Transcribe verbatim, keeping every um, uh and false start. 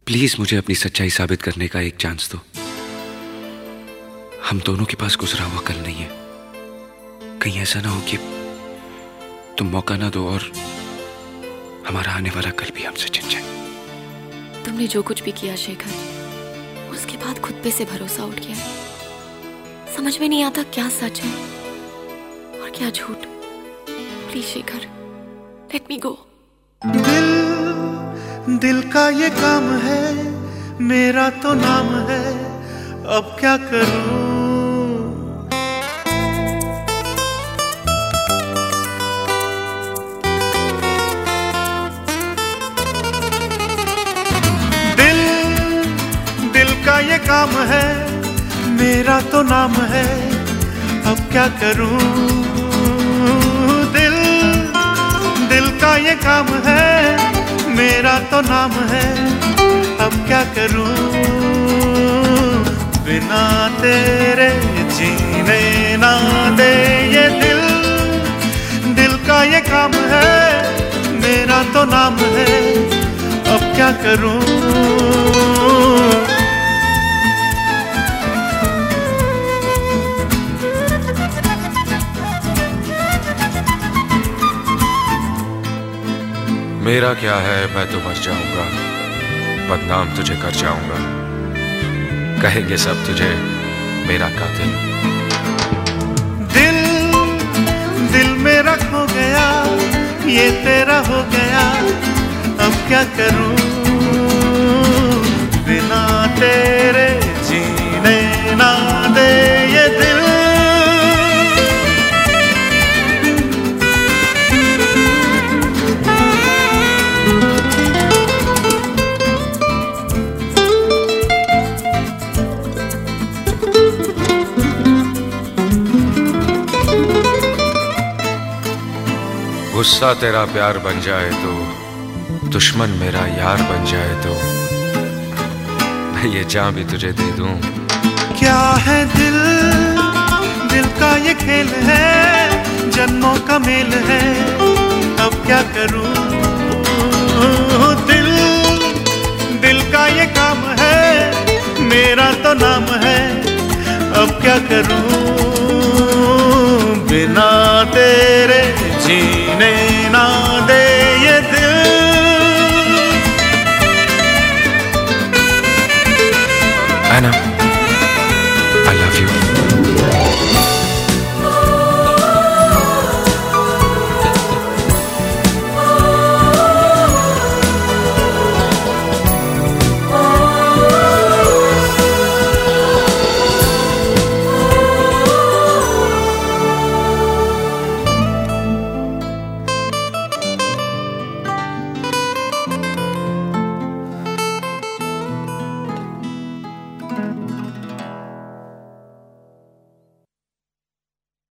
Please मुझे अपनी सच्चाई साबित करने का एक चांस दो। हम दोनों के पास गुजरा हुआ कल नहीं है। कहीं ऐसा ना हो कि तुम मौका ना दो और हमारा आने वाला कल भी हमसे छिन जाए। तुमने जो कुछ भी किया शेखर, उसके बाद खुद पे से भरोसा उठ गया है। समझ में नहीं आता क्या सच है और क्या झूठ। Please Shekhar, let me go. दिल दिल का ये काम है, मेरा तो नाम है, अब क्या करूं। दिल दिल का ये काम है, मेरा तो नाम है, अब क्या करूं। दिल दिल का ये काम है, मेरा तो नाम है, अब क्या करूं। बिना तेरे जीने ना दे ये दिल। दिल का ये काम है, मेरा तो नाम है, अब क्या करूं। मेरा क्या है, मैं तो मर जाऊंगा, बदनाम तुझे कर जाऊंगा, कहेंगे सब तुझे मेरा कातिल। दिल दिल मेरा खो गया, ये तेरा हो गया, अब क्या करूं। बिना तेरे जीने ना दे ये दिल। गुस्सा तेरा प्यार बन जाए तो, दुश्मन मेरा यार बन जाए तो, मैं ये जान भी तुझे दे दूं। क्या है दिल, दिल का ये खेल है, जन्मों का मेल है, अब क्या करूं। दिल दिल का ये काम है, मेरा तो नाम है, अब क्या करूं। बिना